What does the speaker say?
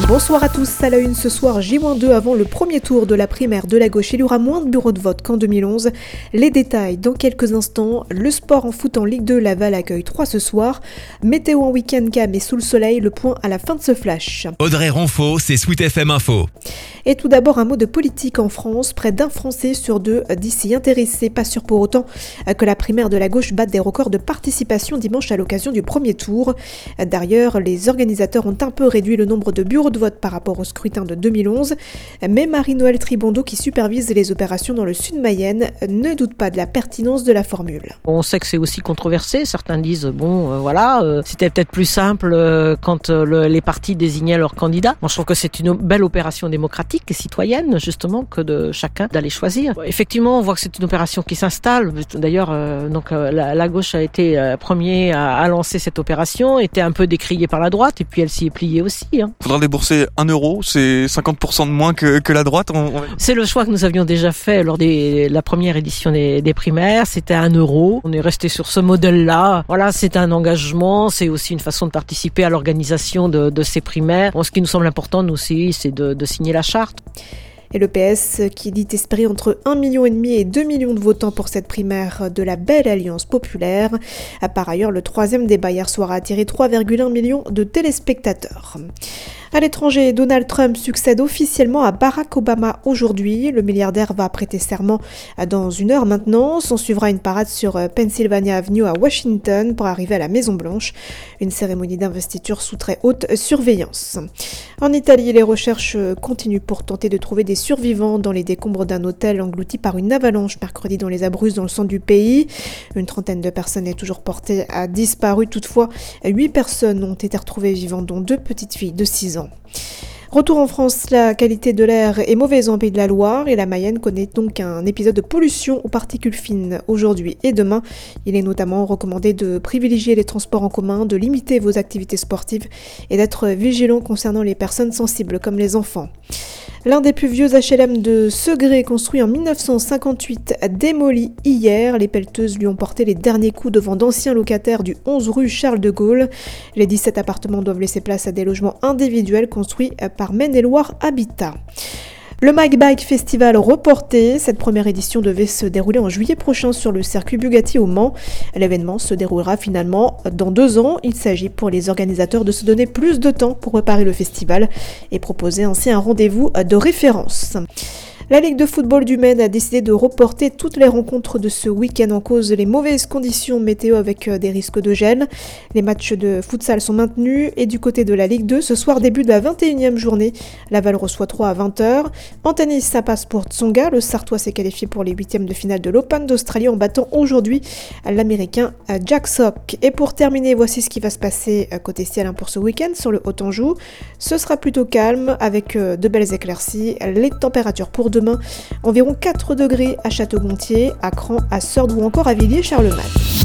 Bonsoir à tous, à la une ce soir, J-2 avant le premier tour de la primaire de la gauche. Il y aura moins de bureaux de vote qu'en 2011. Les détails dans quelques instants. Le sport en foot en Ligue 2, Laval accueille 3 ce soir. Météo en week-end calme et sous le soleil, le point à la fin de ce flash. Audrey Ronfaux, c'est Sweet FM Info. Et tout d'abord un mot de politique en France. Près d'un Français sur deux dit s'y intéresser. Pas sûr pour autant que la primaire de la gauche batte des records de participation dimanche à l'occasion du premier tour. D'ailleurs, les organisateurs ont un peu réduit le nombre de bureaux de vote par rapport au scrutin de 2011. Mais Marie-Noëlle Tribondo, qui supervise les opérations dans le sud Mayenne, ne doute pas de la pertinence de la formule. On sait que c'est aussi controversé. Certains disent, c'était peut-être plus simple quand les partis désignaient leurs candidats. Moi, je trouve que c'est une belle opération démocratique et citoyenne, justement, que de chacun d'aller choisir. Effectivement, on voit que c'est une opération qui s'installe. D'ailleurs, la gauche a été premier à lancer cette opération, était un peu décriée par la droite, et puis elle s'y est pliée aussi. Faudra débourser 1 euro, c'est 50% de moins que la droite. C'est le choix que nous avions déjà fait lors de la première édition des primaires, c'était 1 euro. On est resté sur ce modèle-là. Voilà, c'est un engagement, c'est aussi une façon de participer à l'organisation de ces primaires. Bon, ce qui nous semble important, nous aussi, c'est de signer la charte. Et le PS qui dit espérer entre 1,5 million et 2 millions de votants pour cette primaire de la belle alliance populaire. Par ailleurs, le troisième débat hier soir a attiré 3,1 millions de téléspectateurs. À l'étranger, Donald Trump succède officiellement à Barack Obama aujourd'hui. Le milliardaire va prêter serment dans 1 heure maintenant. S'en suivra une parade sur Pennsylvania Avenue à Washington pour arriver à la Maison-Blanche. Une cérémonie d'investiture sous très haute surveillance. En Italie, les recherches continuent pour tenter de trouver des survivants dans les décombres d'un hôtel englouti par une avalanche mercredi dans les Abruzzes dans le centre du pays. Une trentaine de personnes est toujours portée à disparu. Toutefois, 8 personnes ont été retrouvées vivantes, dont 2 petites filles de 6 ans. Retour en France, la qualité de l'air est mauvaise en Pays de la Loire et la Mayenne connaît donc un épisode de pollution aux particules fines aujourd'hui et demain. Il est notamment recommandé de privilégier les transports en commun, de limiter vos activités sportives et d'être vigilant concernant les personnes sensibles comme les enfants. L'un des plus vieux HLM de Segré, construit en 1958, démoli hier. Les pelleteuses lui ont porté les derniers coups devant d'anciens locataires du 11 rue Charles de Gaulle. Les 17 appartements doivent laisser place à des logements individuels construits par Maine-et-Loire Habitat. Le Mike Bike Festival reporté, cette première édition devait se dérouler en juillet prochain sur le circuit Bugatti au Mans. L'événement se déroulera finalement dans 2 ans. Il s'agit pour les organisateurs de se donner plus de temps pour préparer le festival et proposer ainsi un rendez-vous de référence. La Ligue de football du Maine a décidé de reporter toutes les rencontres de ce week-end en cause les mauvaises conditions météo avec des risques de gel. Les matchs de futsal sont maintenus et du côté de la Ligue 2, ce soir début de la 21e journée. Laval reçoit 3 à 20h. En tennis, ça passe pour Tsonga. Le Sartois s'est qualifié pour les 8e de finale de l'Open d'Australie en battant aujourd'hui l'Américain Jack Sock. Et pour terminer, voici ce qui va se passer côté ciel pour ce week-end sur le Haut-Anjou. Ce sera plutôt calme avec de belles éclaircies. Les températures pour demain, environ 4 degrés à Château-Gontier, à Cran, à Sordes ou encore à Villiers-Charlemagne.